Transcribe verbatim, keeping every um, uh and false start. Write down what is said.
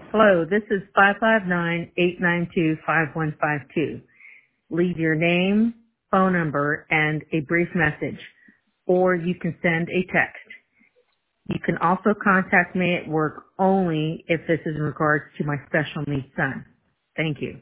Hello, this is five five nine, eight nine two, five one five two. Leave your name, phone number, and a brief message, or you can send a text. You can also contact me at work only if this is in regards to my special needs son. Thank you.